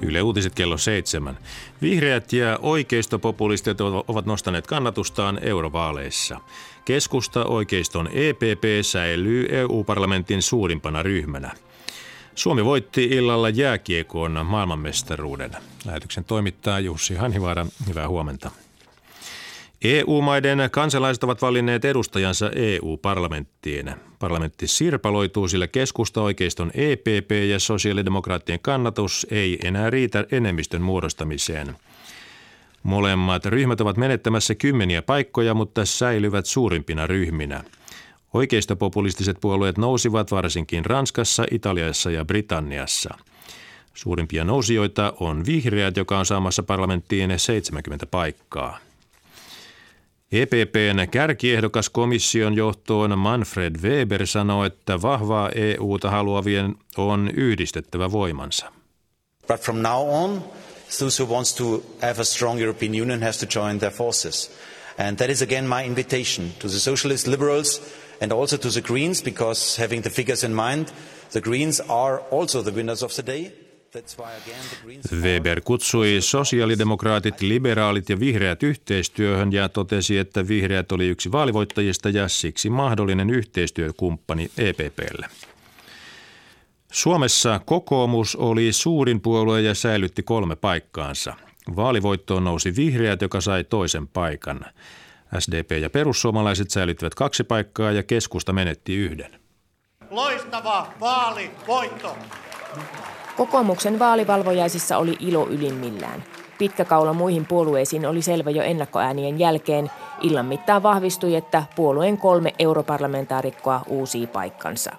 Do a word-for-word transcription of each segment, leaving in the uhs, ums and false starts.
Yle Uutiset kello seitsemän. Vihreät ja oikeistopopulistit ovat nostaneet kannatustaan eurovaaleissa. Keskusta oikeiston E P P säilyy E U-parlamentin suurimpana ryhmänä. Suomi voitti illalla jääkiekon maailmanmestaruuden. Lähetyksen toimittaa Jussi Hanhivaara. Hyvää huomenta. E U-maiden kansalaiset ovat valinneet edustajansa E U-parlamenttiin. Parlamentti sirpaloituu, sillä keskusta oikeiston E P P ja sosiaalidemokraattien kannatus ei enää riitä enemmistön muodostamiseen. Molemmat ryhmät ovat menettämässä kymmeniä paikkoja, mutta säilyvät suurimpina ryhminä. Oikeistopopulistiset puolueet nousivat varsinkin Ranskassa, Italiassa ja Britanniassa. Suurimpia nousijoita on vihreät, joka on saamassa parlamenttiin seitsemänkymmentä paikkaa. E P P:n kärkiehdokas komission johtoon Manfred Weber sanoo, että vahvaa E U:ta haluavien on yhdistettävä voimansa. But from now on, those who wants to have a strong European Union has to join their forces. And that is again my invitation to the socialist liberals and also to the Greens, because having the figures in mind, the Greens are also the winners of the day. Weber kutsui sosiaalidemokraatit, liberaalit ja vihreät yhteistyöhön ja totesi, että vihreät oli yksi vaalivoittajista ja siksi mahdollinen yhteistyökumppani E P P:lle. Suomessa kokoomus oli suurin puolue ja säilytti kolme paikkaansa. Vaalivoittoon nousi vihreät, joka sai toisen paikan. S D P ja perussuomalaiset säilyttivät kaksi paikkaa ja keskusta menetti yhden. Loistava vaalivoitto! Kokoomuksen vaalivalvojaisissa oli ilo ylimmillään. Pitkä kaula muihin puolueisiin oli selvä jo ennakkoäänien jälkeen. Illan mittaan vahvistui, että puolueen kolme europarlamentaarikkoa uusii paikkansa.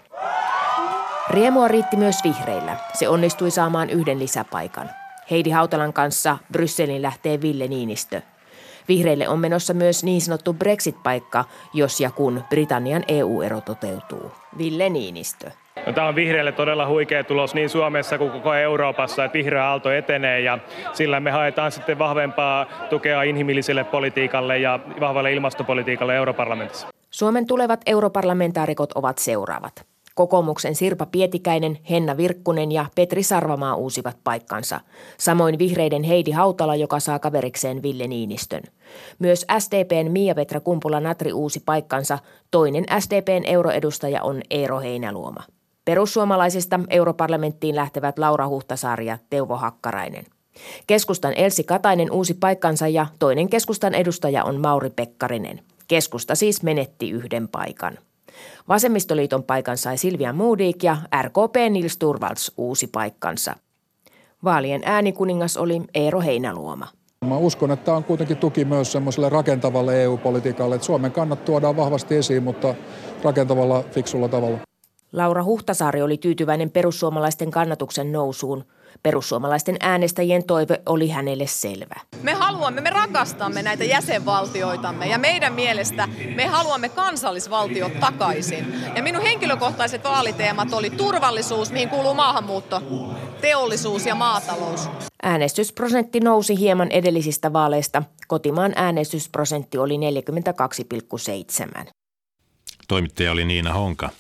Riemua riitti myös vihreillä. Se onnistui saamaan yhden lisäpaikan. Heidi Hautalan kanssa Brysselin lähtee Ville Niinistö. Vihreille on menossa myös niin sanottu Brexit-paikka, jos ja kun Britannian E U-ero toteutuu. Ville Niinistö. No, tämä on vihreille todella huikea tulos niin Suomessa kuin koko Euroopassa, että vihreä aalto etenee ja sillä me haetaan sitten vahvempaa tukea inhimilliselle politiikalle ja vahvalle ilmastopolitiikalle europarlamentissa. Suomen tulevat europarlamentaarikot ovat seuraavat. Kokoomuksen Sirpa Pietikäinen, Henna Virkkunen ja Petri Sarvamaa uusivat paikkansa. Samoin vihreiden Heidi Hautala, joka saa kaverikseen Ville Niinistön. Myös S D P:n Miia-Petra Kumpula-Natri uusi paikkansa. Toinen S D P:n euroedustaja on Eero Heinäluoma. Perussuomalaisista europarlamenttiin lähtevät Laura Huhtasaari ja Teuvo Hakkarainen. Keskustan Elsi Katainen uusi paikkansa ja toinen keskustan edustaja on Mauri Pekkarinen. Keskusta siis menetti yhden paikan. Vasemmistoliiton paikan sai Silvia Modig ja R K P Nils Torvalds uusi paikkansa. Vaalien äänikuningas oli Eero Heinäluoma. Mä uskon, että tämä on kuitenkin tuki myös semmoiselle rakentavalle E U-politiikalle, että Suomen kannat tuodaan vahvasti esiin, mutta rakentavalla, fiksulla tavalla. Laura Huhtasaari oli tyytyväinen perussuomalaisten kannatuksen nousuun. Perussuomalaisten äänestäjien toive oli hänelle selvä. Me haluamme, me rakastamme näitä jäsenvaltioitamme ja meidän mielestä me haluamme kansallisvaltiot takaisin. Ja minun henkilökohtaiset vaaliteemat oli turvallisuus, mihin kuuluu maahanmuutto, teollisuus ja maatalous. Äänestysprosentti nousi hieman edellisistä vaaleista. Kotimaan äänestysprosentti oli neljäkymmentäkaksi pilkku seitsemän. Toimittaja oli Niina Honka.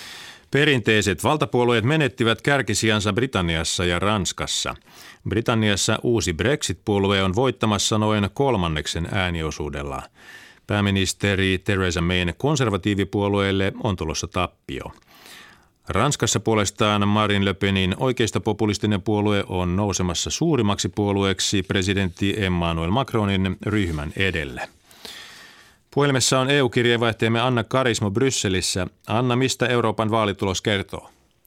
Perinteiset valtapuolueet menettivät kärkisijansa Britanniassa ja Ranskassa. Britanniassa uusi Brexit-puolue on voittamassa noin kolmanneksen ääniosuudella. Pääministeri Theresa Mayn konservatiivipuolueelle on tulossa tappio. Ranskassa puolestaan Marine Le Penin oikeistopopulistinen puolue on nousemassa suurimmaksi puolueeksi presidentti Emmanuel Macronin ryhmän edelle. Puhelimessa on E U-kirjeenvaihtajamme Anna Karismo Brysselissä. Anna, mistä Euroopan vaalitulos kertoo?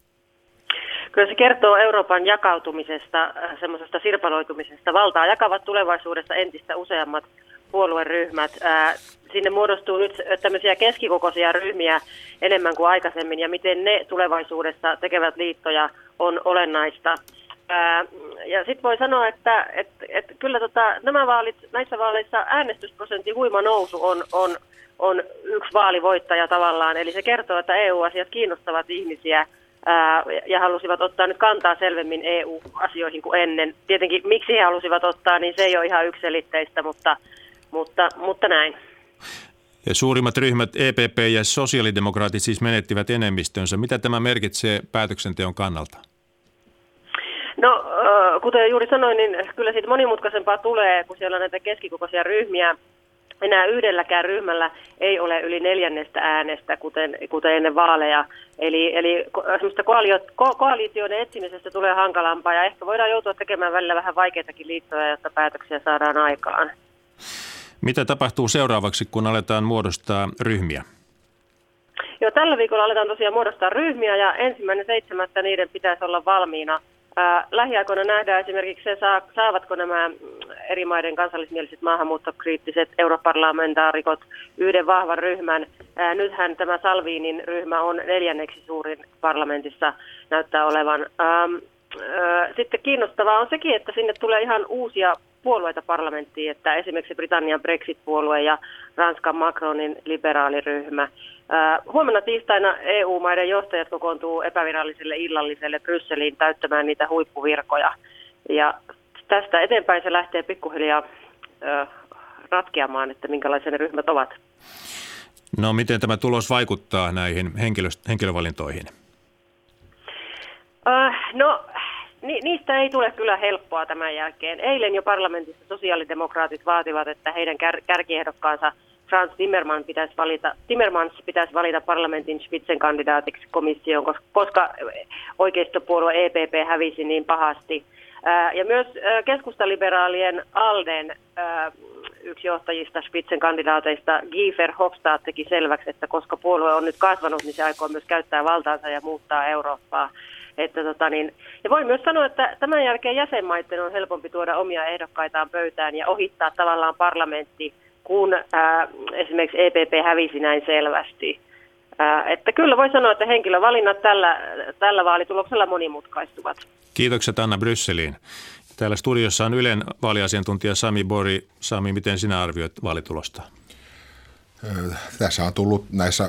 Kyllä se kertoo Euroopan jakautumisesta, semmoisesta sirpaloitumisesta. Valtaa jakavat tulevaisuudessa entistä useammat puolueryhmät. Sinne muodostuu nyt tämmöisiä keskikokoisia ryhmiä enemmän kuin aikaisemmin, ja miten ne tulevaisuudessa tekevät liittoja on olennaista. Ja sitten voi sanoa, että et, et kyllä tota, nämä vaalit, näissä vaaleissa äänestysprosentin huima nousu on, on, on yksi vaalivoittaja tavallaan. Eli se kertoo, että E U-asiat kiinnostavat ihmisiä ää, ja halusivat ottaa nyt kantaa selvemmin E U-asioihin kuin ennen. Tietenkin miksi he halusivat ottaa, niin se ei ole ihan yksiselitteistä, mutta, mutta, mutta näin. Ja suurimmat ryhmät E P P ja sosiaalidemokraatit siis menettivät enemmistönsä. Mitä tämä merkitsee päätöksenteon kannalta? No kuten juuri sanoin, niin kyllä siitä monimutkaisempaa tulee, kun siellä on näitä keskikokoisia ryhmiä. Enää yhdelläkään ryhmällä ei ole yli neljännestä äänestä, kuten, kuten ennen vaaleja. Eli, eli semmoista koalio, ko, koalitioiden etsimisestä tulee hankalampaa ja ehkä voidaan joutua tekemään välillä vähän vaikeitakin liittoja, jotta päätöksiä saadaan aikaan. Mitä tapahtuu seuraavaksi, kun aletaan muodostaa ryhmiä? Joo, tällä viikolla aletaan tosiaan muodostaa ryhmiä ja ensimmäinen seitsemättä niiden pitäisi olla valmiina. Lähiaikoina nähdään esimerkiksi se, saavatko nämä eri maiden kansallismieliset maahanmuuttokriittiset europarlamentaarikot yhden vahvan ryhmän. Nythän tämä Salvinin ryhmä on neljänneksi suurin parlamentissa näyttää olevan. Sitten kiinnostavaa on sekin, että sinne tulee ihan uusia puolueita parlamenttiin, että esimerkiksi Britannian Brexit-puolue ja Ranskan Macronin liberaaliryhmä. Huomenna tiistaina E U-maiden johtajat kokoontuu epäviralliselle illalliselle Brysseliin täyttämään niitä huippuvirkoja. Ja tästä eteenpäin se lähtee pikkuhiljaa ö, ratkeamaan, että minkälaisia ne ryhmät ovat. No miten tämä tulos vaikuttaa näihin henkilö- henkilövalintoihin? Ö, no ni- niistä ei tule kyllä helppoa tämän jälkeen. Eilen jo parlamentissa sosiaalidemokraatit vaativat, että heidän kär- kärkiehdokkaansa Frans Timmermans pitäisi valita, Timmermans pitäisi valita parlamentin Spitzenkandidaatiksi komissioon, koska oikeistopuolue E P P hävisi niin pahasti. Ja myös keskustaliberaalien ALDEn yksi johtajista Spitzenkandidaateista, Guy Verhofstadt, teki selväksi, että koska puolue on nyt kasvanut, niin se aikoo myös käyttää valtaansa ja muuttaa Eurooppaa. Että tota niin, ja voi myös sanoa, että tämän jälkeen jäsenmaiden on helpompi tuoda omia ehdokkaitaan pöytään ja ohittaa tavallaan parlamentti, kun ää, esimerkiksi E P P hävisi näin selvästi. Ää, että kyllä voi sanoa, että henkilövalinnat tällä, tällä vaalituloksella monimutkaistuvat. Kiitokset Anna Brysseliin. Täällä studiossa on Ylen vaaliasiantuntija Sami Borg. Sami, miten sinä arvioit vaalitulosta? Tässä on tullut näissä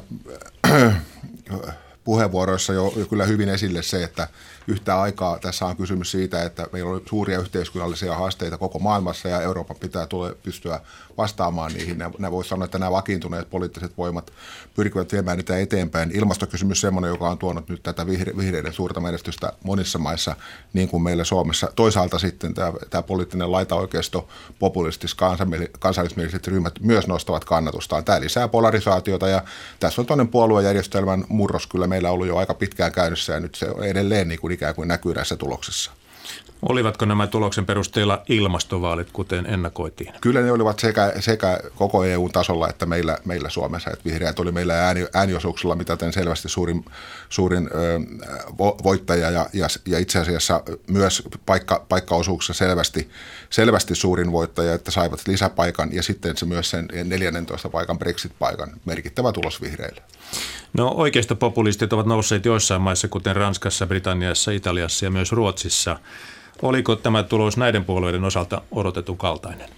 puheenvuoroissa jo kyllä hyvin esille se, että yhtä aikaa tässä on kysymys siitä, että meillä on suuria yhteiskunnallisia haasteita koko maailmassa ja Euroopan pitää tule, pystyä vastaamaan niihin. Nämä voisi sanoa, että nämä vakiintuneet poliittiset voimat pyrkivät viemään niitä eteenpäin. Ilmastokysymys semmoinen, joka on tuonut nyt tätä vihreiden suurta menestystä monissa maissa, niin kuin meillä Suomessa. Toisaalta sitten tämä, tämä poliittinen laitaoikeisto, populistis, kansallismieliset ryhmät myös nostavat kannatustaan. Tämä lisää polarisaatiota ja tässä on toinen puoluejärjestelmän murros kyllä meillä ollut jo aika pitkään käynnissä ja nyt se on edelleen niin kuin ikään kuin näkyy näissä tuloksissa. Olivatko nämä tuloksen perusteella ilmastovaalit, kuten ennakoitiin? Kyllä ne olivat sekä, sekä koko E U-tasolla että meillä, meillä Suomessa. Että vihreät oli meillä ääni, ääniosuuksella mitaten selvästi suurin, suurin ö, voittaja ja, ja, ja itse asiassa myös paikka, paikkaosuuksessa selvästi, selvästi suurin voittaja, että saivat lisäpaikan ja sitten se myös sen neljännentoista paikan Brexit-paikan. Merkittävä tulos vihreille. No oikeistopopulistit ovat nousseet joissain maissa, kuten Ranskassa, Britanniassa, Italiassa ja myös Ruotsissa. Oliko tämä tulos näiden puolueiden osalta odotetun kaltainen?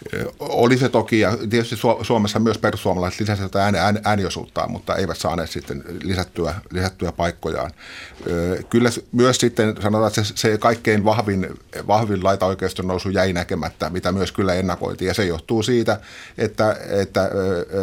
Oli se toki, ja tietysti Suomessa myös perussuomalaiset lisäsivät ääniosuuttaan, mutta eivät saaneet sitten lisättyä, lisättyä paikkojaan. Kyllä myös sitten sanotaan, että se, se kaikkein vahvin, vahvin laitaoikeiston nousu jäi näkemättä, mitä myös kyllä ennakoitiin, ja se johtuu siitä, että, että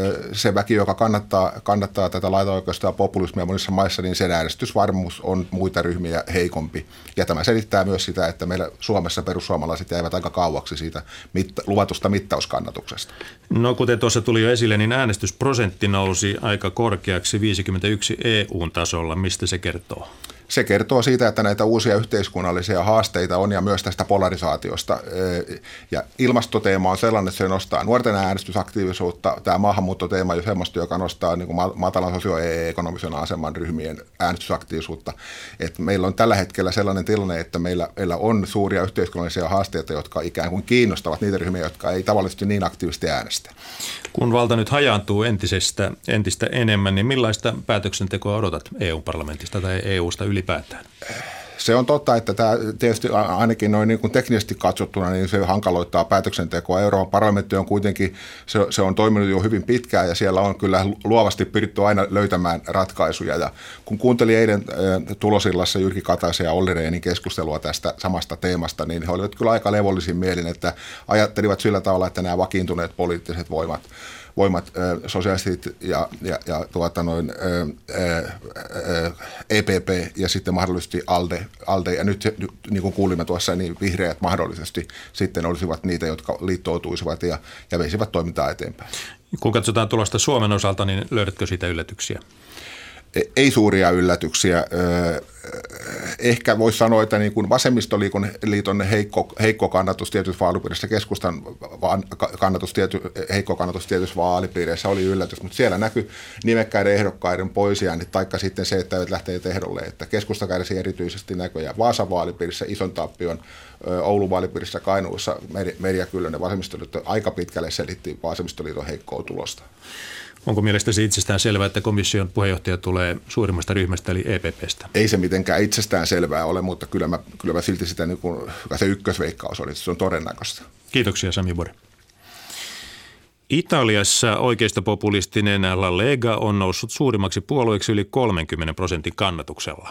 se väki, joka kannattaa, kannattaa tätä laitaoikeistoa ja populismia monissa maissa, niin sen äänestysvarmuus on muita ryhmiä heikompi, ja tämä selittää myös sitä, että meillä Suomessa perussuomalaiset jäivät aika kauaksi siitä mitta, luvatusta mittauskannatuksesta. No kuten tuossa tuli jo esille, niin äänestysprosentti nousi aika korkeaksi viisikymmentäyksi E U-tasolla. Mistä se kertoo? Se kertoo siitä, että näitä uusia yhteiskunnallisia haasteita on ja myös tästä polarisaatiosta. Ja ilmastoteema on sellainen, että se nostaa nuorten äänestysaktiivisuutta. Tämä maahanmuuttoteema on jo semmoista, joka nostaa niin kuin matalan sosioekonomisen aseman ryhmien äänestysaktiivisuutta. Et meillä on tällä hetkellä sellainen tilanne, että meillä, meillä on suuria yhteiskunnallisia haasteita, jotka ikään kuin kiinnostavat niitä ryhmiä, jotka ei tavallisesti niin aktiivisesti äänestä. Kun valta nyt hajaantuu entisestä, entistä enemmän, niin millaista päätöksentekoa odotat E U-parlamentista tai E U:sta ylipäätään? Se on totta, että tämä tietysti ainakin noin niin kuin teknisesti katsottuna, niin se hankaloittaa päätöksentekoa. Euroopan parlamentti on kuitenkin, se, se on toiminut jo hyvin pitkään ja siellä on kyllä luovasti pyritty aina löytämään ratkaisuja. Ja kun kuuntelin eilen tulosillassa Jyrki Kataisen ja Olli Rehnin keskustelua tästä samasta teemasta, niin he olivat kyllä aika levollisin mielin, että ajattelivat sillä tavalla, että nämä vakiintuneet poliittiset voimat voimat, sosialistit ja, ja, ja tuota noin, E P P ja sitten mahdollisesti ALDE, ALDE ja nyt niin kuin kuulimme tuossa, niin vihreät mahdollisesti sitten olisivat niitä, jotka liittoutuisivat ja, ja veisivät toimintaa eteenpäin. Kun katsotaan tulosta Suomen osalta, niin löydätkö siitä yllätyksiä? Ei suuria yllätyksiä. Ehkä voisi sanoa, että niin kuin vasemmistoliiton liiton heikko, heikko kannatus tietyissä vaalipiirissä, keskustan kannatus tiety, heikko kannatus tietyissä vaalipiireissä oli yllätys, mutta siellä näkyi nimekkäiden ehdokkaiden poisjäännit, taikka sitten se, että eivät lähteneet ehdolle. Että keskusta kärsi erityisesti näköjään Vaasan vaalipiirissä, Ison Tappion, Oulun vaalipiirissä, Kainuussa, Merja Kyllönen, vasemmistoliitto aika pitkälle selitti vasemmistoliiton heikkoa tulosta. Onko mielestäsi itsestään selvää, että komission puheenjohtaja tulee suurimmasta ryhmästä eli E P P:stä? Ei se mitenkään itsestään selvää ole, mutta kyllä mä, kyllä mä silti sitä, niin kuin, se ykkösveikkaus oli, se on todennäköistä. Kiitoksia Sami Borg. Italiassa oikeistopopulistinen La Lega on noussut suurimmaksi puolueeksi yli kolmenkymmenen prosentin kannatuksella.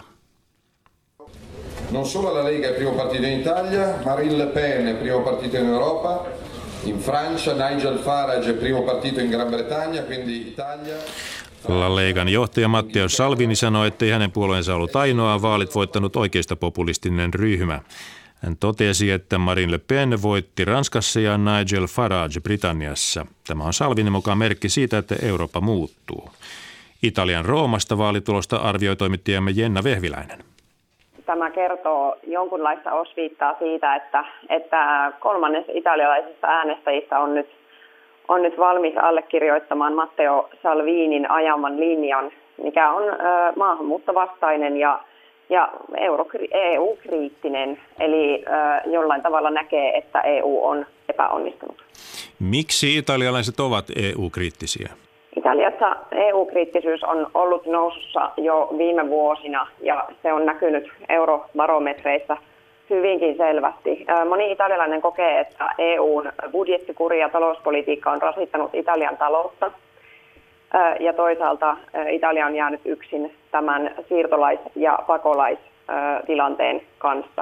Non solo la Lega è il primo partito in Italia, Marine Le Pen è il primo partito in Europa. In Francia Nigel Farage è il primo partito in Gran Bretagna, quindi Italia. La Legan johtaja Matteo Salvini sanoi, ettei hänen puolueensa ollut ainoa vaalit voittanut oikeistopopulistinen ryhmä. Hän totesi, että Marine Le Pen voitti Ranskassa ja Nigel Farage Britanniassa. Tämä on Salvinin mukaan merkki siitä, että Eurooppa muuttuu. Italian Roomasta vaalitulosta arvioi toimittajamme Jenna Vehviläinen. Tämä kertoo jonkunlaista osviittaa siitä, että, että kolmannes italialaisista äänestäjistä on nyt, on nyt valmis allekirjoittamaan Matteo Salvinin ajaman linjan, mikä on ö, maahanmuuttovastainen ja, ja euro, E U-kriittinen, eli ö, jollain tavalla näkee, että E U on epäonnistunut. Miksi italialaiset ovat E U-kriittisiä? Italiassa E U-kriittisyys on ollut nousussa jo viime vuosina ja se on näkynyt eurobarometreissä hyvinkin selvästi. Moni italialainen kokee, että E U:n budjettikuri ja talouspolitiikka on rasittanut Italian taloutta ja toisaalta Italia on jäänyt yksin tämän siirtolais- ja pakolaistilanteen kanssa.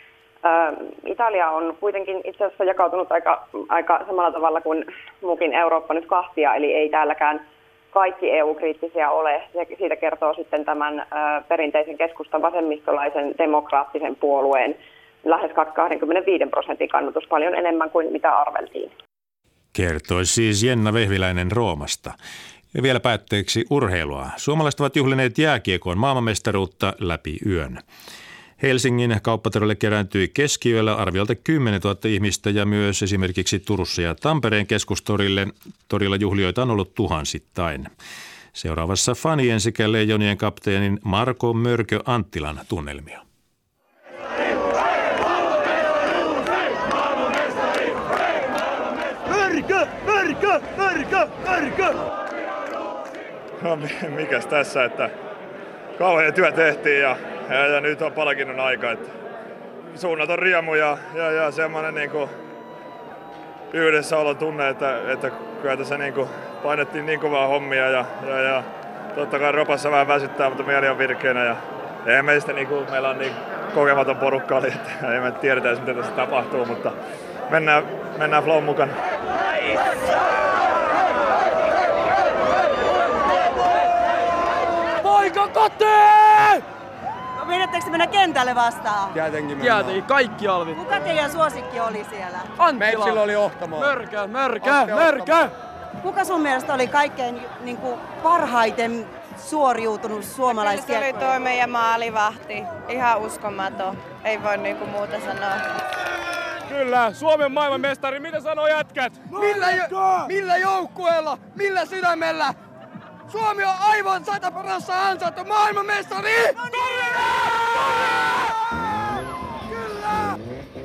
Italia on kuitenkin itse asiassa jakautunut aika, aika samalla tavalla kuin muukin Eurooppa nyt kahtia, eli ei täälläkään kaikki E U-kriittisiä ole. Siitä kertoo sitten tämän perinteisen keskustan vasemmistolaisen demokraattisen puolueen lähes kaksikymmentäviisi prosentin kannatus, paljon enemmän kuin mitä arveltiin. Kertoi siis Jenna Vehviläinen Roomasta. Ja vielä päätteeksi urheilua. Suomalaiset ovat juhlineet jääkiekon maailmanmestaruutta läpi yön. Helsingin kauppatorille kerääntyi keskiyöllä arviolta kymmenen tuhatta ihmistä ja myös esimerkiksi Turussa ja Tampereen keskustorille. Torilla juhlioita on ollut tuhansittain. Seuraavassa fanien sekä Leijonien kapteenin Marko Mörkö Anttilan tunnelmia. Mörkö! Mörkö! Mörkö! Mörkö! No mikäs tässä, että kauhea työ tehtiin ja Ja, ja nyt on palkinnon aika, että suunnaton riemu ja, ja, ja semmoinen niinku yhdessäolon tunne, että, että kyllä tässä niinku painettiin niin kovaa hommia ja, ja, ja totta kai ropassa vähän väsyttää, mutta mieli on virkeänä ja ei meistä niinku, meillä on niin kokematon porukka oli, että ei me tiedetä edes miten tässä tapahtuu, mutta mennään, mennään flown mukana. Poika kotiin! Meidättekö mennä kentälle vastaan? Tietenkin mennään. Tietenkin, kaikki Alvi. Kuka teidän suosikki oli siellä? Anttila. Meitsillä oli Ohtamaa. Mörkö, mörkö, mörkö. Kuka sun mielestä oli kaikkein niin kuin, parhaiten suoriutunut suomalaiskiekkoja? Se oli tuo meidän maalivahti. Ihan uskomaton. Ei voi niin kuin muuta sanoa. Kyllä, Suomen maailmanmestari. Mitä sanoo jätkät? Millä, jo- millä joukkueella? Millä sydämellä? Suomi on aivan sata prosenttia ansaittu maailmanmestari! No niin! Kyllä!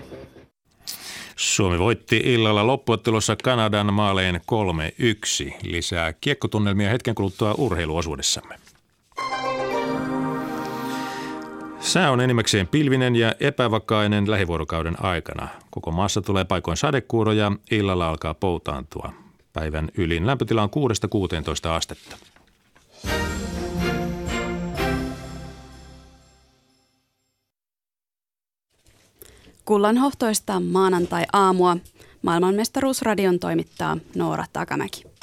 Suomi voitti illalla loppuottelussa Kanadan maaleen kolme yksi. Lisää kiekkotunnelmia hetken kuluttua urheiluosuudessamme. Sää on enimmäkseen pilvinen ja epävakainen lähivuorokauden aikana. Koko maassa tulee paikoin sadekuuroja, illalla alkaa poutaantua. Päivän ylin lämpötila on kuudesta kuuteentoista astetta. Kullanhohtoista maanantai-aamua. Maailmanmestaruusradion toimittaa Noora Takamäki.